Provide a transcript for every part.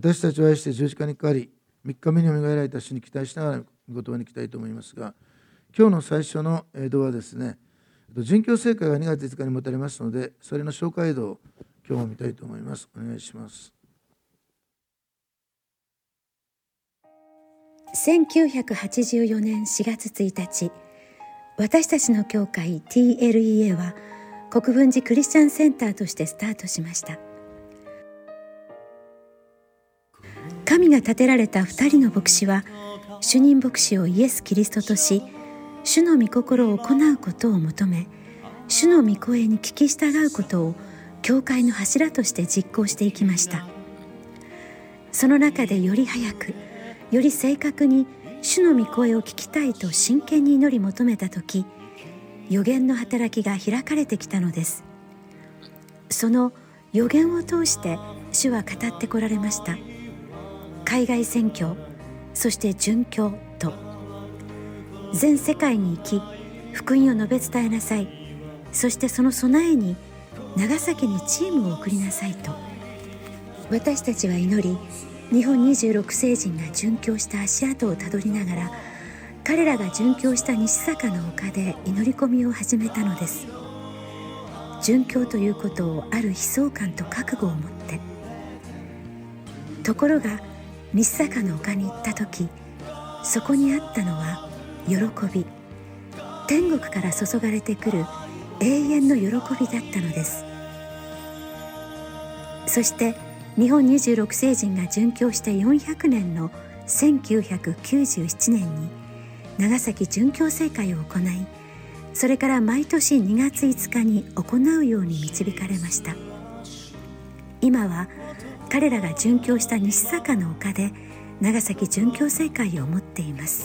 私たちを愛して十字架にかかり、3日目によみがえられた主に期待しながらご言葉に行きたいと思いますが、今日の最初の映像はですね、殉教聖会が2月5日に持たれますので、それの紹介映像を今日も見たいと思います。お願いします。 1984年4月1日、私たちの教会 TLEA は国分寺クリスチャンセンターとしてスタートしました。神が立てられた2人の牧師は、主任牧師をイエス・キリストとし、主の御心を行うことを求め、主の御声に聞き従うことを教会の柱として実行していきました。その中でより早く、より正確に主の御声を聞きたいと真剣に祈り求めたとき、預言の働きが開かれてきたのです。その預言を通して主は語ってこられました。海外宣教、そして殉教と、全世界に行き福音を述べ伝えなさい、そしてその備えに長崎にチームを送りなさいと。私たちは祈り、日本26聖人が殉教した足跡をたどりながら、彼らが殉教した西坂の丘で祈り込みを始めたのです。殉教ということをある悲壮感と覚悟を持って。ところが西坂の丘に行った時、そこにあったのは喜び、天国から注がれてくる永遠の喜びだったのです。そして日本26聖人が殉教して400年の1997年に長崎殉教聖会を行い、それから毎年2月5日に行うように導かれました。今は彼らが殉教した西坂の丘で長崎殉教聖会を持っています。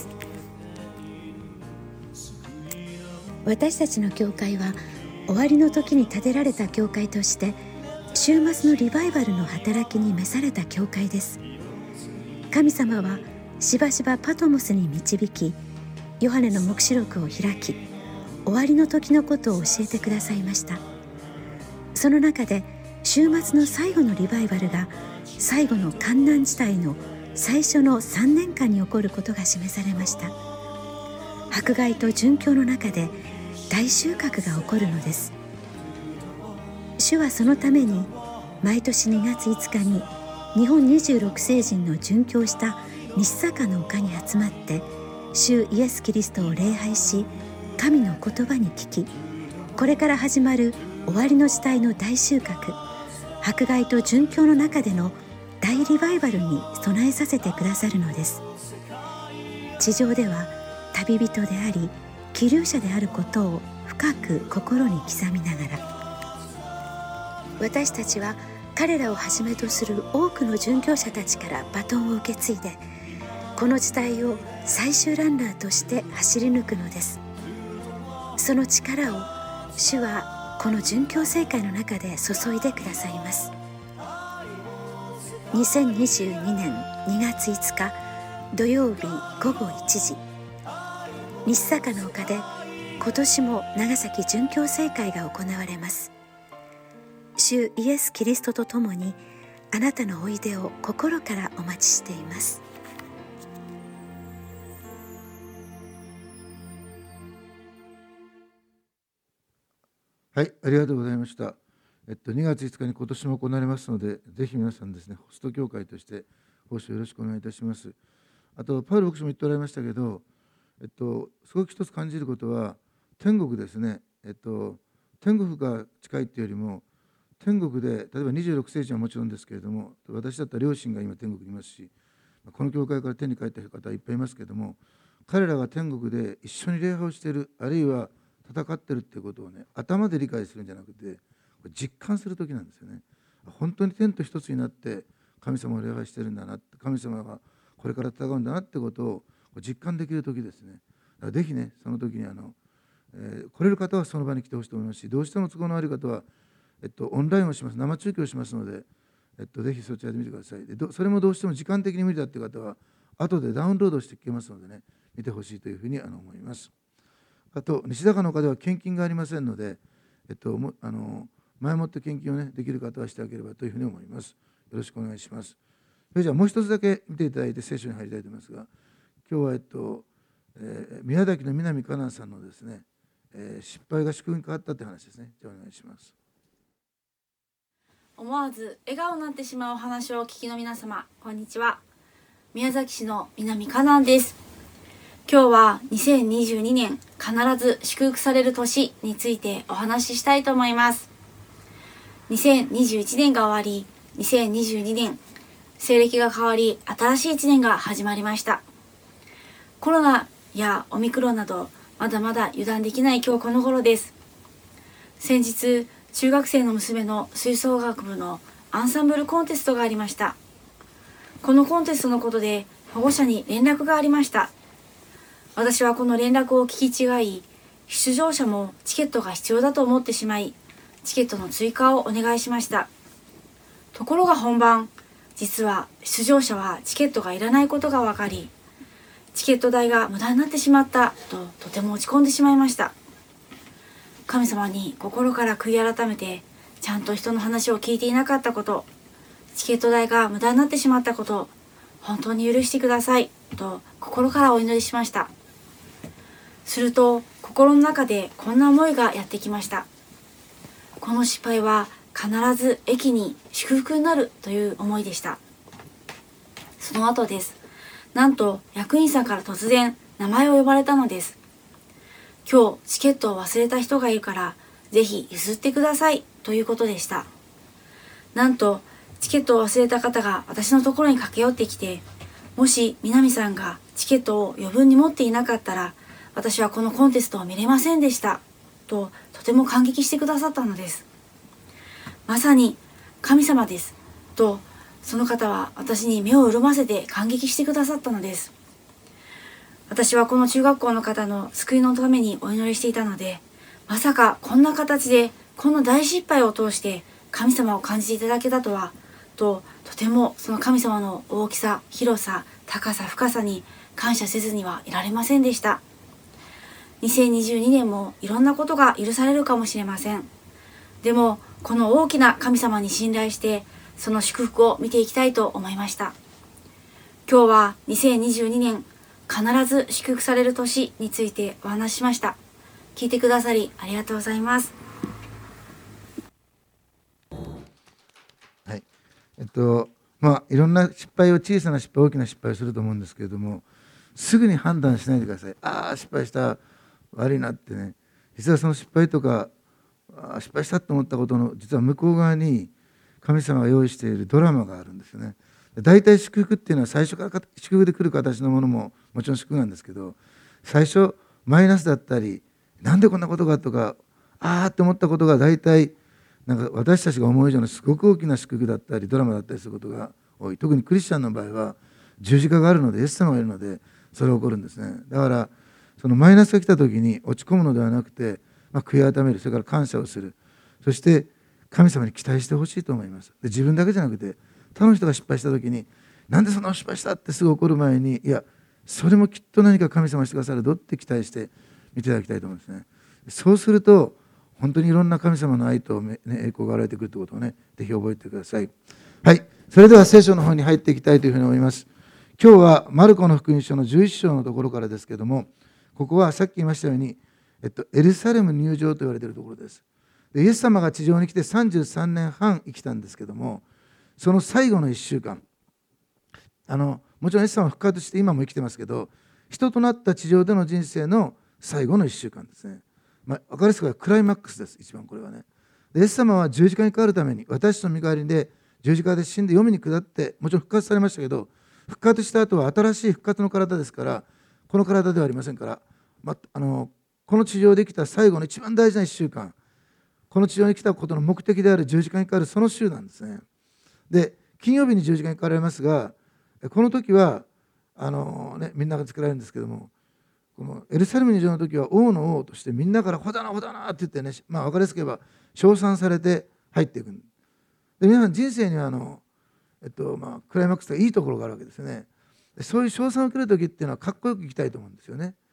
私たちの教会は終わりの時に建てられた教会として、週末のリバイバルの働きに召された教会です。神様はしばしばパトモスに導き、ヨハネの黙示録を開き、終わりの時のことを教えてくださいました。その中で週末の最後のリバイバルが、最後の患難時代の最初の3年間に起こることが示されました。迫害と殉教の中で大収穫が起こるのです。主はそのために毎年2月5日に日本26聖人の殉教した西坂の丘に集まって、主イエス・キリストを礼拝し、神の言葉に聞き、これから始まる終わりの時代の大収穫、迫害と殉教の中での大リバイバルに備えさせてくださるのです。地上では旅人であり寄留者であることを深く心に刻みながら、私たちは彼らをはじめとする多くの殉教者たちからバトンを受け継いで、この時代を最終ランナーとして走り抜くのです。その力を主はこの殉教聖会の中で注いでくださいます。2022年2月5日土曜日午後1時、西坂の丘で今年も長崎殉教聖会が行われます。主イエス・キリストと共にあなたのおいでを心からお待ちしています。 はい、ありがとうございました。2月5日に今年も行われますので、ぜひ皆さんですね、ホスト教会として奉仕をよろしくお願いいたします。あと、パウル牧師も言っておられましたけど、すごく一つ感じることは、天国ですね、天国が近いっていうよりも、天国で、例えば26聖人はもちろんですけれども、私だったら両親が今天国にいますし、この教会から天に帰った方はいっぱいいますけれども、彼らが天国で一緒に礼拝をしている、あるいは戦ってるっていうことをね、頭で理解するんじゃなくて、実感する時なんですよね。本当に天と一つになって神様を礼拝してるんだなって、神様がこれから戦うんだなってことを実感できる時ですね。だからぜひね、その時に来れる方はその場に来てほしいと思いますし、どうしても都合の悪い方は、オンラインをします、生中継をしますので、ぜひそちらで見てください。それもどうしても時間的に無理だっていう方は、後でダウンロードして聞けますのでね、見てほしいというふうに思います。あと、西坂の丘では献金がありませんので、前もって献金をね、できる方はしてあげればというふうに思います。よろしくお願いします。 それじゃあもう一つだけ見ていただいて聖書に入りたいと思いますが、今日は宮崎の南かなさんのですね、失敗が祝福に変わったという話ですね。じゃあお願いします。 思わず笑顔になってしまうお話をお聞きの皆様、こんにちは。宮崎市の南かなです。今日は2022年必ず祝福される年についてお話ししたいと思います。2021年が終わり、2022年、西暦が変わり、新しい1年が始まりました。コロナやオミクロンなど、まだまだ油断できない今日この頃です。先日、中学生の娘の吹奏楽部のアンサンブルコンテストがありました。このコンテストのことで保護者に連絡がありました。私はこの連絡を聞き違い、出場者もチケットが必要だと思ってしまい、チケットの追加をお願いしました。ところが本番、実は出場者はチケットがいらないことが分かり、チケット代が無駄になってしまったととても落ち込んでしまいました。神様に心から悔い改めて、ちゃんと人の話を聞いていなかったこと、チケット代が無駄になってしまったこと、本当に許してくださいと心からお祈りしました。すると心の中でこんな思いがやってきました。この失敗は必ず駅に祝福になるという思いでした。その後です。なんと役員さんから突然名前を呼ばれたのです。今日チケットを忘れた人がいるからぜひ譲ってくださいということでした。なんとチケットを忘れた方が私のところに駆け寄ってきて、もし南さんがチケットを余分に持っていなかったら私はこのコンテストを見れませんでしたととても感激してくださったのです。まさに神様ですとその方は私に目を潤ませて感激してくださったのです。私はこの中学校の方の救いのためにお祈りしていたので、まさかこんな形でこんな大失敗を通して神様を感じていただけたとはとてもその神様の大きさ、広さ、高さ、深さに感謝せずにはいられませんでした。2022年もいろんなことが許されるかもしれません。でもこの大きな神様に信頼してその祝福を見ていきたいと思いました。今日は2022年必ず祝福される年についてお話ししました。聞いてくださりありがとうございます。 はい。いろんな失敗を、小さな失敗、大きな失敗をすると思うんですけれども、すぐに判断しないでください。ああ、失敗した、悪いなってね。実はその失敗とか、失敗したと思ったことの、実は向こう側に神様が用意しているドラマがあるんですよね。大体祝福っていうのは最初から祝福で来る形のものももちろん祝福なんですけど、最初マイナスだったり、なんでこんなことがとか、ああって思ったことが大体なんか私たちが思う以上のすごく大きな祝福だったりドラマだったりすることが多い。特にクリスチャンの場合は十字架があるので、イエス様がいるのでそれが起こるんですね。だからそのマイナスが来た時に落ち込むのではなくて、悔い改める、それから感謝をする、そして神様に期待してほしいと思います。で、自分だけじゃなくて他の人が失敗した時に、なんでそんな失敗したってすぐ怒る前に、いやそれもきっと何か神様してくださるぞって期待して見ていただきたいと思うんですね。そうすると本当にいろんな神様の愛と、栄光が現れてくるということをね、ぜひ覚えてください。はい、それでは聖書の方に入っていきたいというふうに思います。今日はマルコの福音書の11章のところからですけども、ここはさっき言いましたように、エルサレム入場と言われているところです。で、イエス様が地上に来て33年半生きたんですけども、その最後の1週間、もちろんイエス様は復活して今も生きてますけど、人となった地上での人生の最後の1週間ですね。分かりやすくはクライマックスです。一番これはね。で、イエス様は十字架にかかるために、私の身代わりで十字架で死んで黄泉に下って、もちろん復活されましたけど、復活した後は新しい復活の体ですから、この体ではありませんから、この地上で来た最後の一番大事な1週間、この地上に来たことの目的である十字架にかかるその週なんですね。で、金曜日に十字架にかかられますが、この時はみんなが作られるんですけども、このエルサレム入場の時は王の王としてみんなからホダナホダナって言ってね、分かりやすく言えば称賛されて入っていく。で、皆さん人生にはクライマックスがいいところがあるわけですね。で、そういう称賛を受ける時っていうのはかっこよく生きたいと思うんですよね。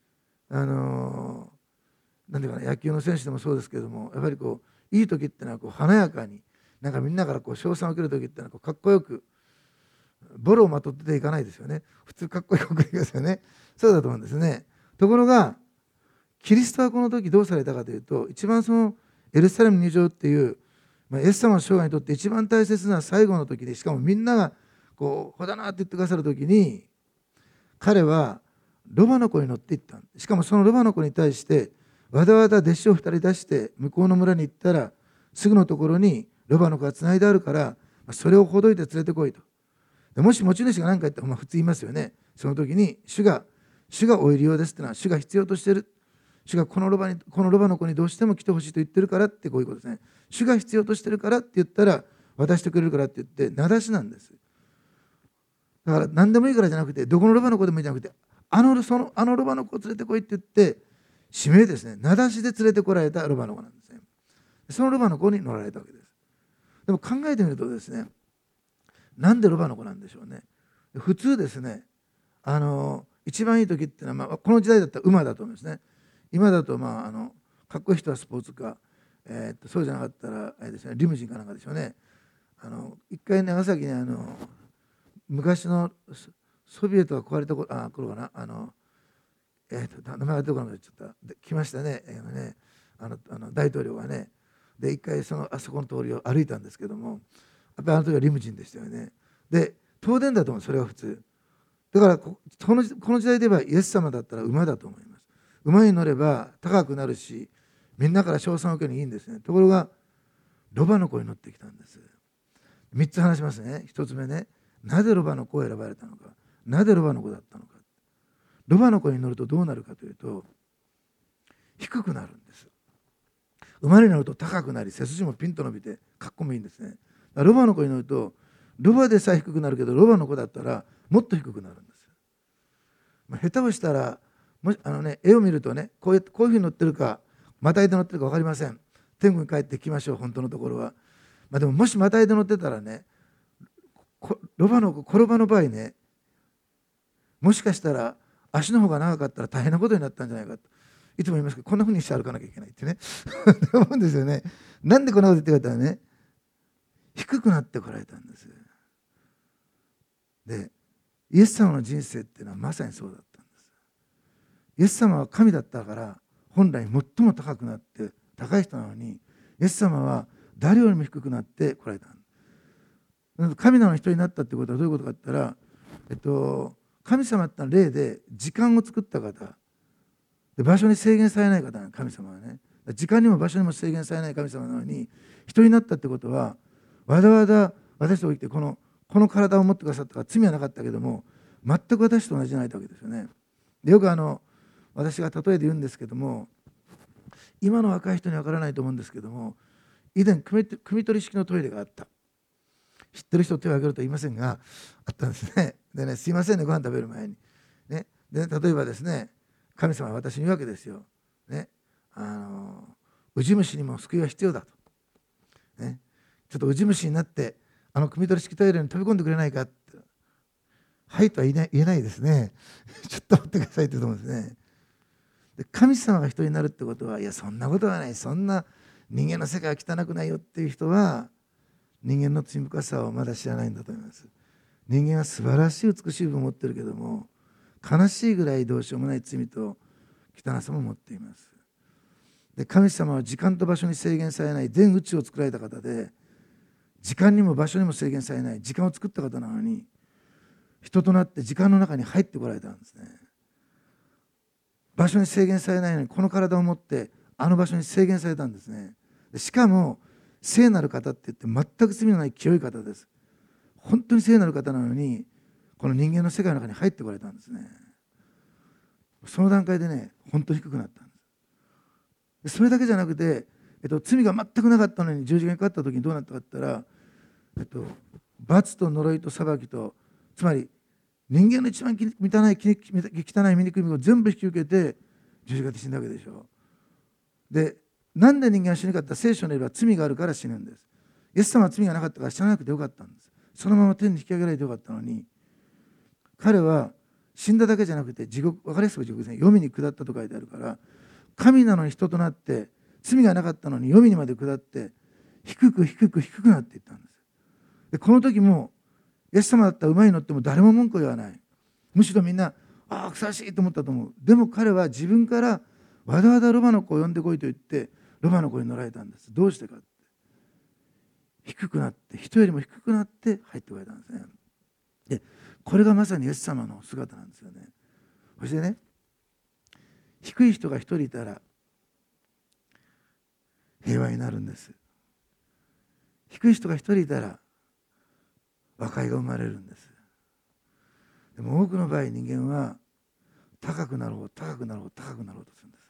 なんていうかな、野球の選手でもそうですけども、やっぱりいい時っていうのは華やかに、なんかみんなから称賛を受ける時っていうのはかっこよく、 ボロをまとっていかないですよね。普通かっこいい国ですよね。そうだと思うんですね。ところがキリストはこの時どうされたかというと、一番そのエルサレム入場っていう、イエス様の生涯にとって一番大切な最後の時で、しかもみんながこうほだなって言ってくださる時に、彼はロバの子に乗っていった。しかもそのロバの子に対してわざわざ弟子を2人出して向こうの村に行ったら、すぐのところにロバの子がつないであるから、それをほどいて連れてこいと。もし持ち主が何か言ったら、普通言いますよね。その時に主がお入り用ですってのは、主が必要としている。主がこのロバの子にどうしても来てほしいと言ってるからって、こういうことですね。主が必要としてるからって言ったら渡してくれるからって言って、名指しなんです。だから何でもいいからじゃなくて、どこのロバの子でもいいじゃなくて、あのロバの子を連れてこいって言って、指名ですね。名指しで連れてこられたロバの子なんですね。そのロバの子に乗られたわけです。でも考えてみるとですね、なんでロバの子なんでしょうね。普通ですね、一番いい時っていうのは、この時代だったら馬だと思うんですね。今だとかっこいい人はスポーツカー、そうじゃなかったらあれですね、リムジンかなんかでしょうね。一回長崎に昔のソビエトが壊れた頃かな、名前がどこかな、ちょっと来ましたね、大統領がね。で一回あそこの通りを歩いたんですけども、やっぱりあの時はリムジンでしたよね。で東電だと思う、それは普通だから。この時代ではイエス様だったら馬だと思います。馬に乗れば高くなるし、みんなから称賛を受けにいいんですね。ところがロバの子に乗ってきたんです。3つ話しますね。1つ目ね、なぜロバの子を選ばれたのか、なぜロバの子だったのか。ロバの子に乗るとどうなるかというと、低くなるんです。馬に乗ると高くなり、背筋もピンと伸びてかっこもいいんですね。ロバの子に乗ると、ロバでさえ低くなるけど、ロバの子だったらもっと低くなるんです。下手をしたら絵を見るとね、こういうふうに乗ってるかまたいで乗ってるか分かりません。天国に帰ってきましょう、本当のところは。でももしまたいで乗ってたらね、ロバの場合ね、もしかしたら足の方が長かったら大変なことになったんじゃないかといつも言いますけど、こんなふうにして歩かなきゃいけないってね思うんですよね。なんでこんなこと言ってかというとね、低くなってこられたんです。でイエス様の人生っていうのはまさにそうだったんです。イエス様は神だったから本来最も高くなって高い人なのに、イエス様は誰よりも低くなってこられた。神なの人になったってことはどういうことかって言ったら、神様ってのは霊で時間を作った方で、場所に制限されない方なの。神様はね、時間にも場所にも制限されない神様なのに、人になったってことは、わざわざ私と生きてこの体を持ってくださったから罪はなかったけども、全く私と同じじゃないわけですよね。でよく私が例えで言うんですけども、今の若い人には分からないと思うんですけども、以前汲み取り式のトイレがあった。知ってる人手を挙げると言いませんが、あったんですね。でね、すいませんね、ご飯食べる前に。ね、で例えばですね、神様は私に言うわけですよ。ね、ウジ虫にも救いは必要だと。ね、ちょっとウジ虫になって、汲み取り式トイレに飛び込んでくれないかって。はいとは言えないですね。ちょっと待ってくださいって言うと思うんですね。で神様が人になるってことは、いや、そんなことはない。そんな人間の世界は汚くないよっていう人は、人間の罪深さをまだ知らないんだと思います。人間は素晴らしい美しい部分を持っているけども、悲しいぐらいどうしようもない罪と汚さも持っています。で神様は時間と場所に制限されない全宇宙を作られた方で、時間にも場所にも制限されない時間を作った方なのに、人となって時間の中に入ってこられたんですね。場所に制限されないのにこの体を持ってあの場所に制限されたんですね。でしかも聖なる方って言って全く罪のない清い方です。本当に聖なる方なのに、この人間の世界の中に入ってこられたんですね。その段階でね、本当に低くなったんです。それだけじゃなくて、罪が全くなかったのに十字架にかかった時にどうなったかって言ったら、罰と呪いと裁きと、つまり人間の一番汚い醜みを全部引き受けて十字架で死んだわけでしょ。でなんで人間は死ぬかって聖書によれば罪があるから死ぬんです。イエス様は罪がなかったから死ななくてよかったんです。そのまま天に引き上げられてよかったのに、彼は死んだだけじゃなくて地獄、分かりやすく地獄ですね、黄泉に下ったと書いてあるから、神なのに人となって罪がなかったのに黄泉にまで下って低くなっていったんです。でこの時もイエス様だったらうまいのっても誰も文句を言わない。むしろみんなふさわしいと思ったと思う。でも彼は自分からわざわざロバの子を呼んでこいと言ってロバの子に乗られたんです。どうしてかって、低くなって、人よりも低くなって入ってこられたんですね。でこれがまさにイエス様の姿なんですよね。そしてね、低い人が一人いたら平和になるんです。低い人が一人いたら和解が生まれるんです。でも多くの場合、人間は高くなろう高くなろう高くなろうとするんです。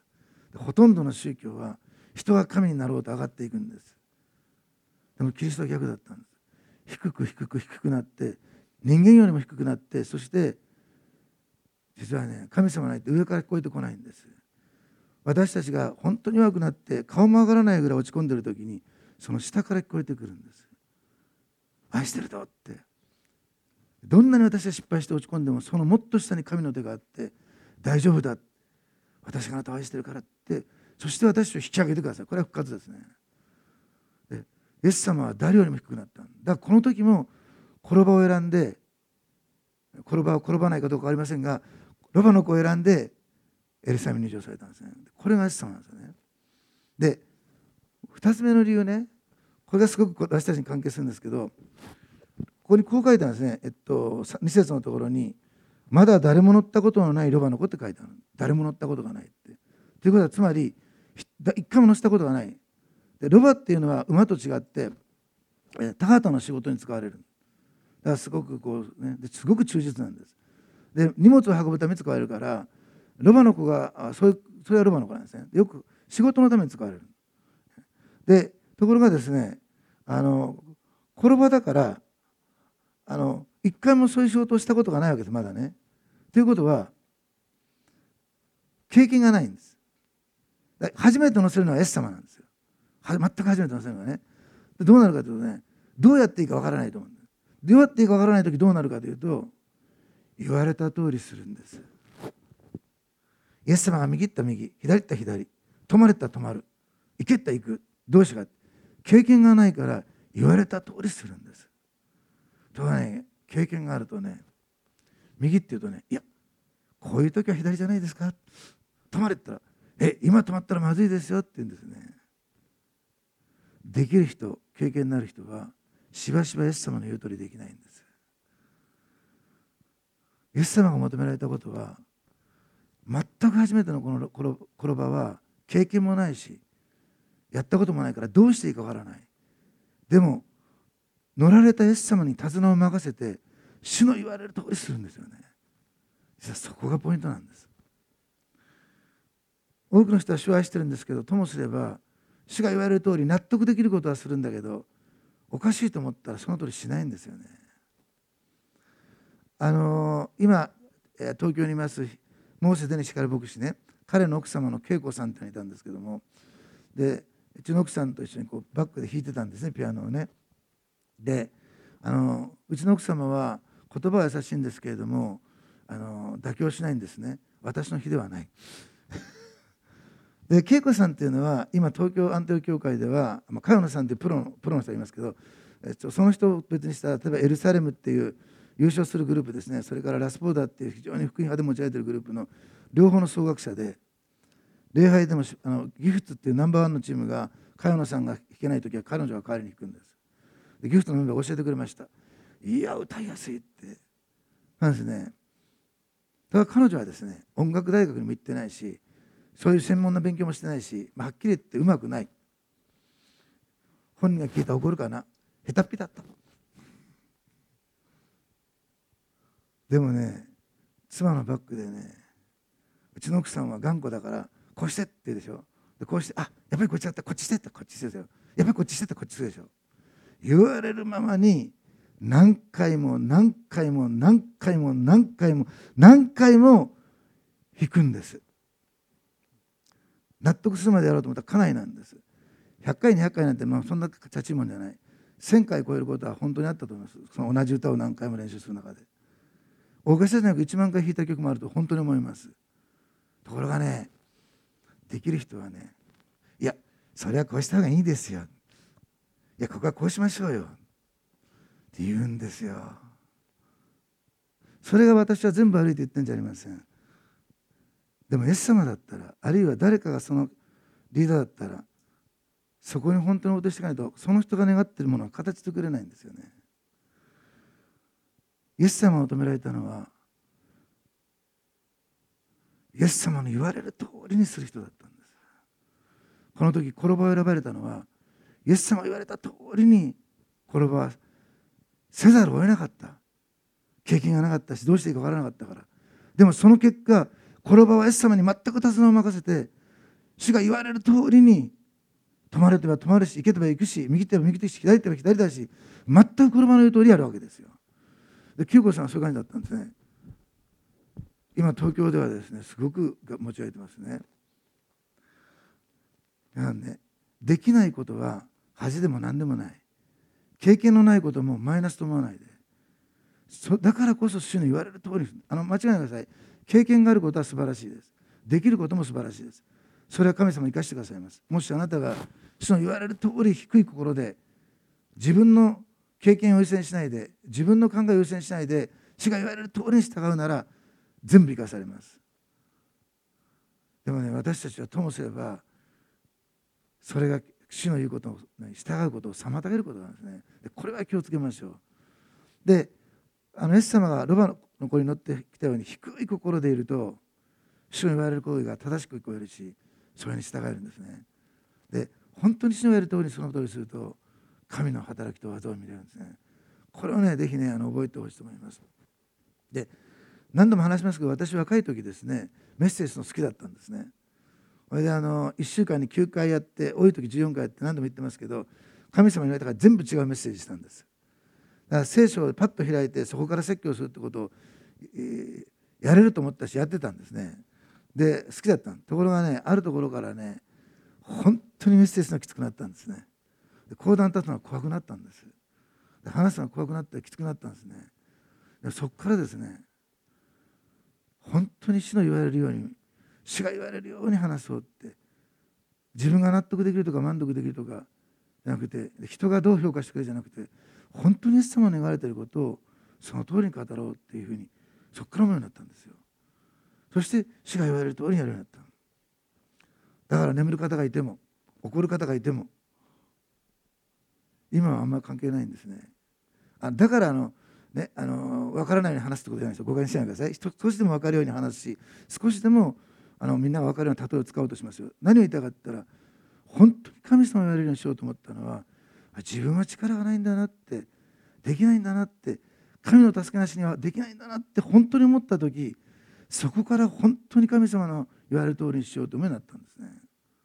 でほとんどの宗教は人が神になろうと上がっていくんです。でもキリストは逆だったんです。低く低く低くなって、人間よりも低くなって、そして実はね、神様ないって上から聞こえてこないんです。私たちが本当に弱くなって顔も上がらないぐらい落ち込んでいる時に、その下から聞こえてくるんです。愛してるとって。どんなに私が失敗して落ち込んでも、そのもっと下に神の手があって、大丈夫だ、私があなたを愛してるからって、そして私を引き上げてください。これは復活ですね。でイエス様は誰よりも低くなったんだ。だからこの時も転ばを選んで、転ばないかどうか分かりませんが、ロバの子を選んでエルサレムに入場されたんですね。これがイエス様なんですよね。で2つ目の理由ね、これがすごく私たちに関係するんですけど、ここにこう書いてあるんですね。2節のところに、まだ誰も乗ったことのないロバの子って書いてある。誰も乗ったことがないって。ということは、つまり一回も乗せたことがない。でロバっていうのは馬と違って田畑の仕事に使われる。だからすごくすごく忠実なんです。で荷物を運ぶために使われるから、ロバの子がそれはロバの子なんですね。よく仕事のために使われる。でところがですね、転ばだから一回もそういう仕事をしたことがないわけです、まだね。ということは経験がないんです。初めて乗せるのはイエス様なんですよ。全く初めて乗せるのはね。でどうなるかというとね、どうやっていいかわからないと思うんです。どうやっていいかわからないときどうなるかというと、言われた通りするんです。イエス様が右行った右、左行った左、止まれた止まる、行けった行く、どうしようか。経験がないから言われた通りするんです。とはね、経験があるとね、右って言うとね、いや、こういう時は左じゃないですか。止まれって言ったら、今止まったらまずいですよって言うんですね。できる人、経験のある人はしばしばイエス様の言う通りできないんです。イエス様が求められたことは、全く初めてのこの転ばは経験もないし、やったこともないからどうしていいかわからない。でも乗られたイエス様に手綱を任せて、主の言われる通りするんですよね。実はそこがポイントなんです。多くの人は主を愛してるんですけど、ともすれば主が言われる通り納得できることはするんだけど、おかしいと思ったらその通りしないんですよね。今東京にいますモーセ・デニシカル牧師ね、彼の奥様の恵子さんっていうのがいたんですけども、でうちの奥さんと一緒にバックで弾いてたんですね、ピアノをね。でうちの奥様は言葉は優しいんですけれども、妥協しないんですね。私の日ではない。で恵子さんっていうのは今東京アンテオ教会では、茅野さんっていうプロの人がいますけど、その人を別にした例えばエルサレムっていう優勝するグループですね、それからラスポーダーっていう非常に福音派で持ち上げているグループの両方の総額者で、礼拝でもギフトっていうナンバーワンのチームが茅野さんが弾けないときは彼女が代わりに弾くんです。でギフトのメンバーが教えてくれました。いや歌いやすいってなんですね。だから彼女はですね、音楽大学にも行ってないし、そういう専門な勉強もしてないし、はっきり言ってうまくない。本人が聞いたら怒るかな、下手っぴだった。でもね、妻のバックでね、うちの奥さんは頑固だからこうしてって言うでしょ。でこうして、やっぱりこっちだった、こっちしてってこっちしてですよ。やっぱりこっちしてってこっちするでしょ。言われるままに何回も何回も何回も何回も何回も弾くんです。納得するまでやろうと思ったらかなりなんです。100回200回なんてそんなチャチいもんじゃない。1000回超えることは本当にあったと思います。その同じ歌を何回も練習する中で。オーケストラじゃなく1万回弾いた曲もあると本当に思います。ところがね、できる人はね、いやそれはこうした方がいいですよ、いやここはこうしましょうよって言うんですよ。 それが私は全部悪いと言ってるんじゃありません。でもイエス様だったら、あるいは誰かがそのリーダーだったら、そこに本当に応答していかないと、その人が願っているものは形作れないんですよね。イエス様を求められたのは、イエス様の言われる通りにする人だったんです。この時、コロバを選ばれたのは、イエス様が言われた通りにコロバはせざるを得なかった。経験がなかったし、どうしていいか分からなかったから。でもその結果、コロバはイエス様に全く手綱を任せて、主が言われる通りに止まれては止まるし、行けては行くし、右手は右手し、左手は左だし、全くコロバの言う通りやるわけですよ。で、清子さんはそういう感じだったんですね。今東京ではですね、すごく持ち上げてますね。なんで、できないことは恥でも何でもない。経験のないこともマイナスと思わないで。だからこそ主の言われる通りに、間違いないでください。経験があることは素晴らしいです。できることも素晴らしいです。それは神様に生かしてくださいます。もしあなたが主の言われる通り低い心で、自分の経験を優先しないで、自分の考えを優先しないで、主が言われる通りに従うなら、全部生かされます。でもね、私たちはともすれば、それが主の言うことを従うことを妨げることなんですね。でこれは気をつけましょう。で、イエス様がロバの子に乗ってきたように低い心でいると、主の言われる行為が正しく聞こえるし、それに従えるんですね。で、本当に主の言われる通りにその通りすると、神の働きと技を見れるんですね。これをね、ぜひね、覚えてほしいと思います。で、何度も話しますけど、私若い時ですね、メッセージの好きだったんですね。それで1週間に9回やって、多い時14回やって何度も言ってますけど、神様に言われたから全部違うメッセージしたんです。だから聖書をパッと開いて、そこから説教するってことを、やれると思ったし、やってたんですね。で、好きだったところがね、あるところからね、本当にメッセージがきつくなったんですね。で、講談立つのが怖くなったんです。で、話すのが怖くなってきつくなったんですね。で、そこからですね、本当に主の言われるように、主が言われるように話そうって、自分が納得できるとか満足できるとかじゃなくて、人がどう評価してくれるじゃなくて、本当にイエス様の言われていることをその通りに語ろうっていうふうに、そこから思うようになったんですよ。そして主が言われる通りにやるようになった。だから眠る方がいても、怒る方がいても、今はあんまり関係ないんですね。だから分からないように話すってことじゃないですよ。誤解にしないでください。少しでも分かるように話すし、少しでもみんなが分かるような例えを使おうとしますよ。何を言いたかったら、本当に神様が言われるようにしようと思ったのは、自分は力がないんだなって、できないんだなって、神の助けなしにはできないんだなって本当に思った時、そこから本当に神様の言われる通りにしようと思うようになったんですね。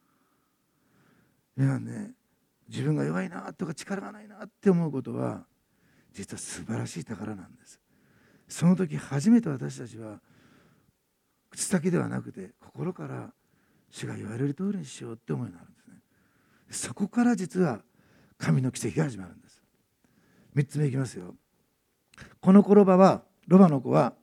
皆さんね、自分が弱いなとか力がないなって思うことは、実は素晴らしい宝なんです。その時初めて私たちは口先ではなくて心から主が言われる通りにしようって思いになるんですね。そこから実は神の奇跡が始まるんです。3つ目いきますよ。このロバの子は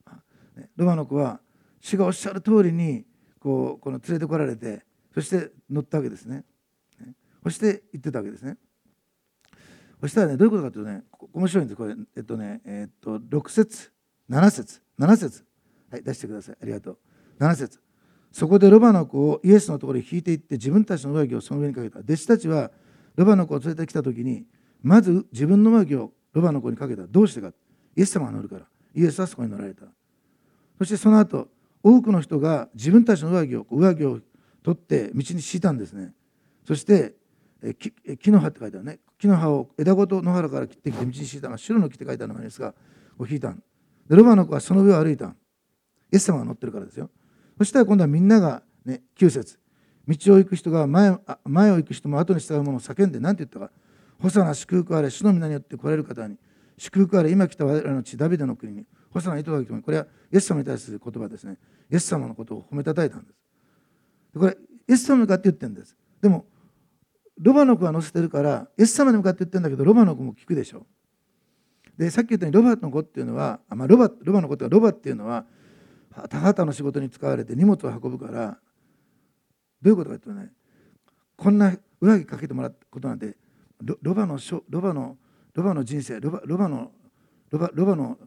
主がおっしゃる通りに連れてこられて、そして乗ったわけですね。そして言ってたわけですね。そしたらね、どういうことかというとね、面白いんです。これ6節7節はい、出してください。ありがとう。7節。そこでロバの子をイエスのところに引いていって、自分たちの上着をその上にかけた。弟子たちはロバの子を連れてきたときに、まず自分の上着をロバの子にかけた。どうしてか。イエス様が乗るから。イエスはそこに乗られた。そしてその後、多くの人が自分たちの上着を取って道に敷いたんですね。そして木の葉って書いてあるね。木の葉を枝ごと野原から切ってきて道に敷いた。白の木って書いてあるのがありますが、引いた。でロバの子はその上を歩いた。イエス様が乗ってるからですよ。そしたら今度はみんなが、ね、9節。道を行く人が前を行く人も後に従う者を叫んで何て言ったか。ホサナ祝福あれ、主の皆によって来られる方に。祝福あれ、今来た我らの地ダビデの国に。ホサナ糸が来ても、これはイエス様に対する言葉ですね。イエス様のことを褒めたたえたんです。これ、イエス様に向かって言ってるんです。でも、ロバの子が乗せてるから、イエス様に向かって言ってるんだけど、ロバの子も聞くでしょ。で、さっき言ったように、ロバの子っていうのは、ロバっていうのは、田畑の仕事に使われて荷物を運ぶから、どういうことかというとね、こんな上着かけてもらったことなんて、ロバの人生、ロバの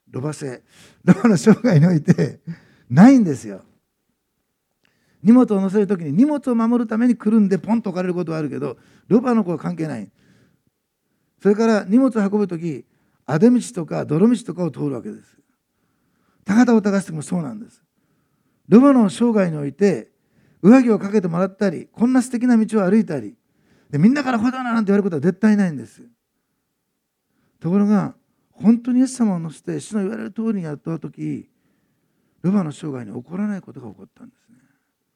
ロバ性、ロバの生涯においてないんですよ。荷物を乗せるときに荷物を守るためにくるんでポンと置かれることはあるけど、ロバの子は関係ない。それから荷物を運ぶとき、あぜ道とか泥道とかを通るわけです。高田を高す時もそうなんです。ロバの生涯において上着をかけてもらったり、こんな素敵な道を歩いたりで、みんなからほどななんて言われることは絶対ないんです。ところが本当にイエス様を乗せて主の言われる通りにやったとき、ロバの生涯に起こらないことが起こったんですね。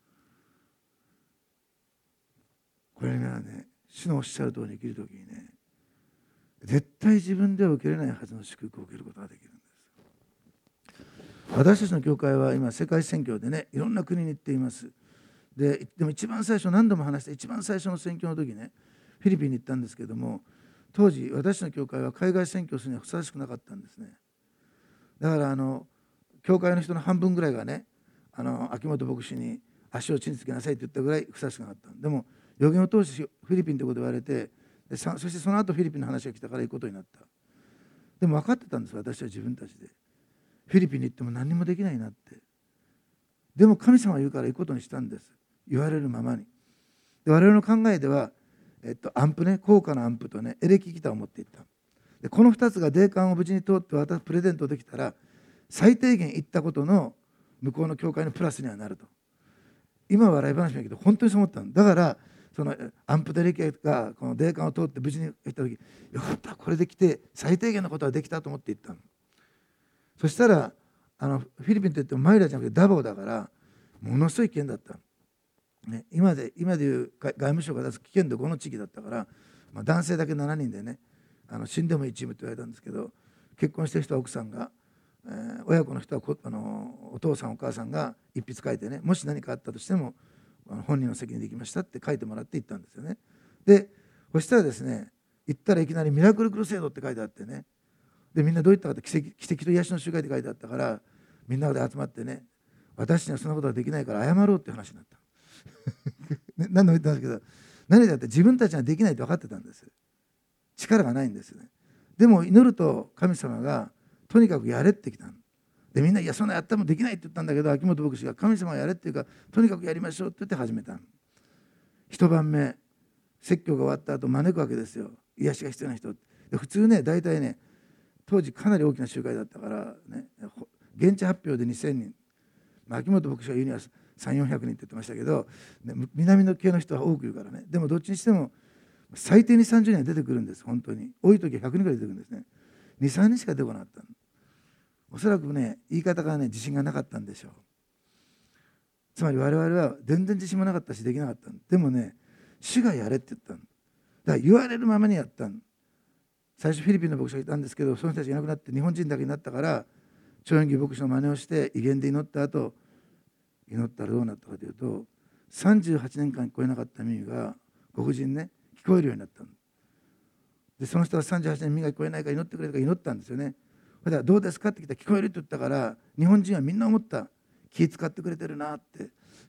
これがね、主のおっしゃる通りに生きるときにね、絶対自分では受けれないはずの祝福を受けることができるんです。私たちの教会は今世界宣教でね、いろんな国に行っています。でも一番最初、何度も話した一番最初の宣教の時ね、フィリピンに行ったんですけども、当時私の教会は海外宣教するにはふさわしくなかったんですね。だから教会の人の半分ぐらいがね、秋元牧師に足を地につけなさいって言ったぐらいふさわしくなかった。でも予言を通してフィリピンということを言われて、そしてその後フィリピンの話が来たから行くことになった。でも分かってたんです、私は自分たちで。フィリピンに行っても何もできないなって。でも神様が言うから行くことにしたんです。言われるままに。で、我々の考えでは、アンプね、高価なアンプとね、エレキギターを持っていった。で、この2つが霊感を無事に通って私プレゼントできたら、最低限行ったことの向こうの教会のプラスにはなると。今は笑い話だけど、本当にそう思ったんだから、そのアンプとエレキがこの霊感を通って無事に行った時、よかった、これできて最低限のことはできたと思って行ったの。そしたらフィリピンといってもマイラじゃなくてダボーだから、ものすごい危険だった、ね、今でいう外務省が出す危険度5の地域だったから、男性だけ7人でね、死んでもいいチームって言われたんですけど、結婚してる人は奥さんが、親子の人はお父さんお母さんが一筆書いてね、もし何かあったとしても本人の責任で行きましたって書いてもらって行ったんですよね。でそしたらですね、行ったらいきなりミラクルクルセードって書いてあってね、でみんなどういったかって奇跡と癒しの集会って書いてあったから、みんなで集まってね、私にはそんなことはできないから謝ろうって話になった何度も言ったんですけど、何だって自分たちにはできないと分かってたんです。力がないんですね。でも祈ると神様がとにかくやれってきた。でみんな、いやそんなやったもできないって言ったんだけど、秋元牧師が神様がやれっていうか、とにかくやりましょうって言って始めた。一晩目説教が終わった後招くわけですよ、癒しが必要な人。で普通ね、大体ね、当時かなり大きな集会だったからね、現地発表で2000人、秋元牧師が言うには300、400人って言ってましたけど、ね、南の系の人は多くいるからね。でもどっちにしても最低に30人は出てくるんです。本当に多い時は100人ぐらい出てくるんですね。2、3人しか出てこなかった。おそらくね、言い方がね、自信がなかったんでしょう。つまり我々は全然自信もなかったしできなかった。でもね、主がやれって言ったんだから言われるままにやったん。最初フィリピンの牧師がいたんですけど、その人たちがいなくなって日本人だけになったから、長遠義牧師の真似をして威厳で祈った後、祈ったらどうなったかというと、38年間聞こえなかった耳が黒人ね、聞こえるようになったで、その人は38年耳が聞こえないから祈ってくれとか祈ったんですよね。それでどうですかって聞いたら、聞こえるって言ったから、日本人はみんな思った。気使ってくれてるなって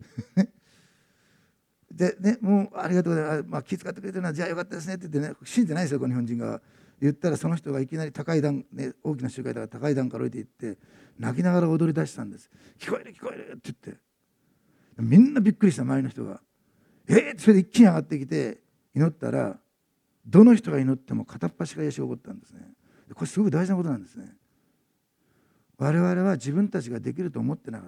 でね、もうありがとうございます、気遣ってくれてるな、じゃあよかったですねって言ってね、信じてないですよ、この日本人が。言ったらその人がいきなり高い段、ね、大きな集会だから高い段から降りていって泣きながら踊り出したんです。聞こえる聞こえるって言って、みんなびっくりした、周りの人が。それで一気に上がってきて祈ったら、どの人が祈っても片っ端から癒しが起こったんですね。これすごく大事なことなんですね。我々は自分たちができると思ってなかった。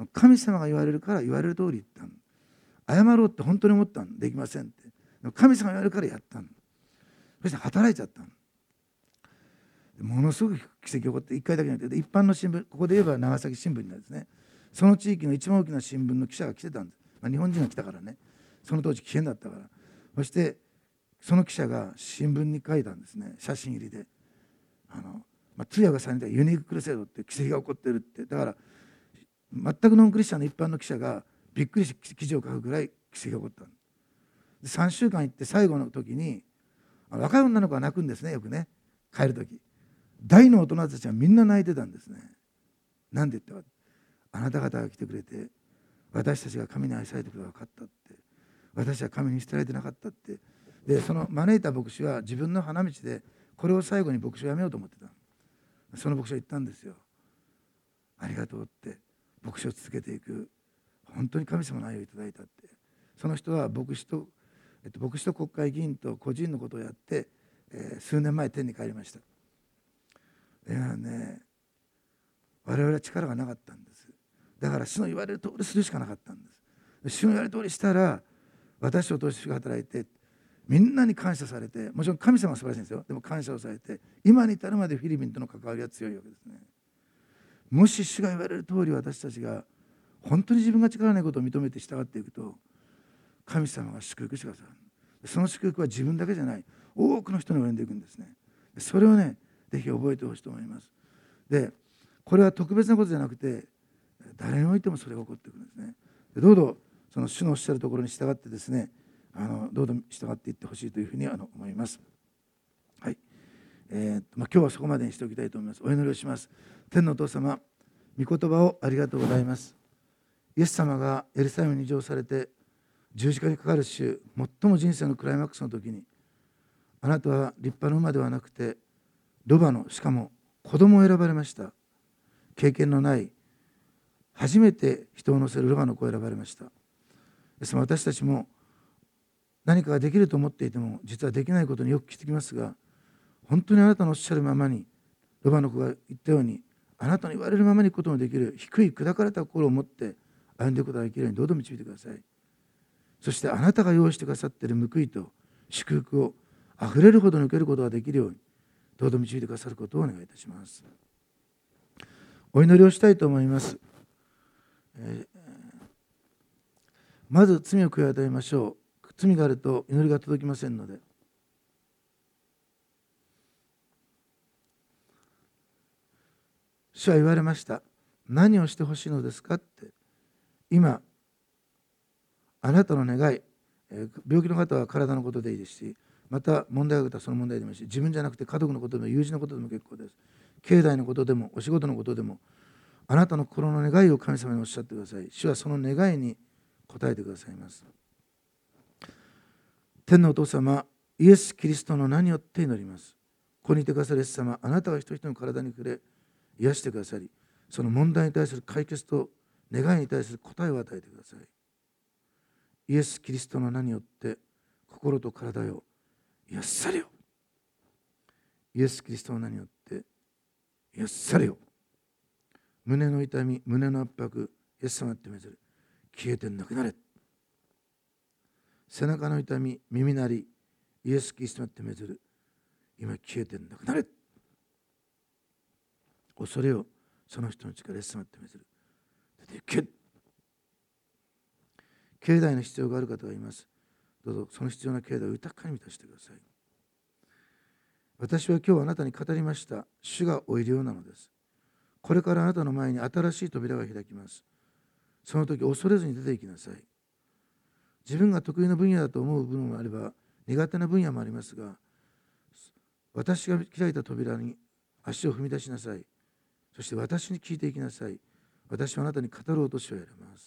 神様が言われるから言われる通り言ったの。謝ろうって本当に思ったの。できませんって。神様が言われるからやったの。そして働いちゃったの。ものすごく奇跡が起こって、1回だけじゃなくて、一般の新聞、ここで言えば長崎新聞なんですね。その地域の一番大きな新聞の記者が来てたんです。日本人が来たからね、その当時危険だったから。そしてその記者が新聞に書いたんですね、写真入りで。通夜がされたユニーククルセードって奇跡が起こってるって。だから全くノンクリスチャンの一般の記者がびっくりして記事を書くぐらい奇跡が起こった。で3週間行って最後の時に、若い女の子が泣くんですね、よくね、帰る時。大の大人たちはみんな泣いてたんですね。なんで言ったか、あなた方が来てくれて私たちが神に愛されてくれば分かったって、私は神に捨てられてなかったって。でその招いた牧師は自分の花道でこれを最後に牧師を辞めようと思ってた。 その牧師は言ったんですよ。ありがとうって、牧師を続けていく、本当に神様の愛をいただいたって。その人は牧師と国会議員と個人のことをやって、数年前天に帰りました。でね、我々は力がなかったんです。だから主の言われる通りするしかなかったんです。主の言われる通りしたら、私を通して主が働いて、みんなに感謝されて、もちろん神様は素晴らしいんですよ。でも感謝をされて、今に至るまでフィリピンとの関わりは強いわけですね。もし主が言われる通り私たちが本当に自分が力ないことを認めて従っていくと、神様が祝福してくださる。その祝福は自分だけじゃない、多くの人に及んでいくんですね。それをね、ぜひ覚えてほしいと思います。で、これは特別なことじゃなくて、誰においてもそれが起こってくるんですね。で、どうぞその主のおっしゃるところに従ってですね、どうぞ従っていってほしいというふうに思います。はい。今日はそこまでにしておきたいと思います。お祈りをします。天のお父様、御言葉をありがとうございます。イエス様がエルサレムに移されて十字架にかかる週、最も人生のクライマックスの時に、あなたは立派な馬ではなくてロバの、しかも子供を選ばれました。経験のない、初めて人を乗せるロバの子を選ばれました。ですから私たちも何かができると思っていても実はできないことによく気づきますが、本当にあなたのおっしゃるままに、ロバの子が言ったように、あなたの言われるままに行くことのできる低い砕かれた心を持って歩んでいくことができるようにどうぞ導いてください。そしてあなたが用意してくださっている報いと祝福をあふれるほどに受けることができるようにどうぞ導いてくださることをお願いいたします。お祈りをしたいと思います。まず罪を悔い改めましょう。罪があると祈りが届きませんので。主は言われました。何をしてほしいのですかって。今あなたの願い、病気の方は体のことでいいですし、また問題があったらその問題でもいいし、自分じゃなくて家族のことでも友人のことでも結構です。経済のことでもお仕事のことでも、あなたの心の願いを神様におっしゃってください。主はその願いに応えてくださいます。天のお父様、イエス・キリストの名によって祈ります。ここにいてくださるイエス様、あなたが人々の体に触れ、癒してくださり、その問題に対する解決と願いに対する答えを与えてください。イエス・キリストの名によって心と体を癒されよ。イエス・キリストの名によって癒されよ。胸の痛み、胸の圧迫、イエス様ってめずる。消えてなくなれ。背中の痛み、耳鳴り、イエス・キリストってめずる。今消えてなくなれ。恐れをその人の力、イエス様ってめずる。出て行け。経済の必要がある方がいます。どうぞその必要な経済を豊かに満たしてください。私は今日あなたに語りました。主がおいでようなのです。これからあなたの前に新しい扉が開きます。その時恐れずに出て行きなさい。自分が得意な分野だと思う部分もあれば苦手な分野もありますが、私が開いた扉に足を踏み出しなさい。そして私に聞いていきなさい。私はあなたに語ろうと主はやります。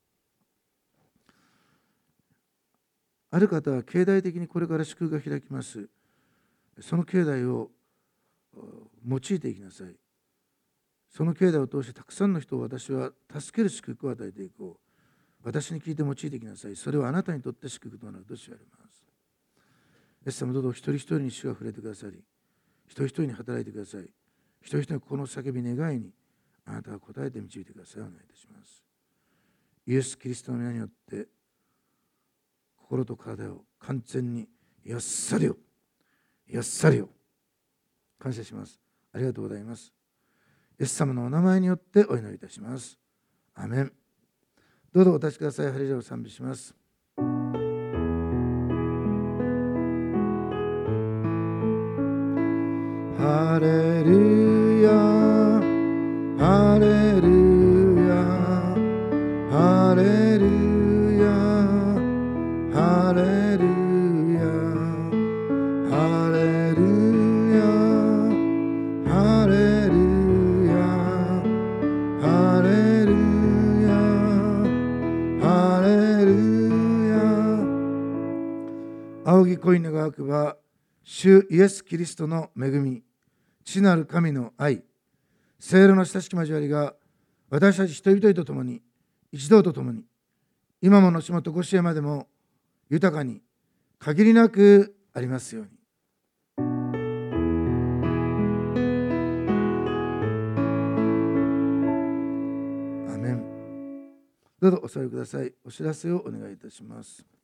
ある方は経済的にこれから祝福が開きます。その経済を用いていきなさい。その経済を通してたくさんの人を私は助ける祝福を与えていこう。私に聞いて用いていきなさい。それはあなたにとって祝福となると主は言われます。イエス様、どうぞ一人一人に主が触れてくださり、一人一人に働いてください。一人一人のこの叫び願いにあなたが答えて導いてください。お願いいたします。イエス・キリストの名によって心と体を完全に癒されよ。癒されよ。感謝します。ありがとうございます。イエス様のお名前によってお祈りいたします。アーメン。どうぞお立ちください。ハレルヤを賛美します。ハレルヤ、ハレルヤ、ハレルヤ、ハレルヤ、ハレルヤ、ハレルヤ、ハレルヤ、ハレルヤ。仰ぎ恋願わくば主イエス・キリストの恵み、 父なる神の愛、聖霊の親しき交わりが私たち人々と共に、一同と共に、今も後もとこしえまでも豊かに限りなくありますように。アーメン。どうぞお座りください。お知らせをお願いいたします。